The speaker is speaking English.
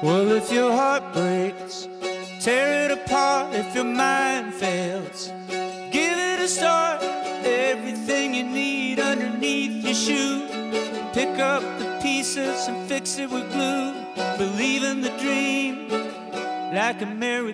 Well, if your heart breaks, tear it apart. If your mind fails, give it a start. Everything you need underneath your shoe. Pick up the pieces and fix it with glue. Believe in the dream like a merry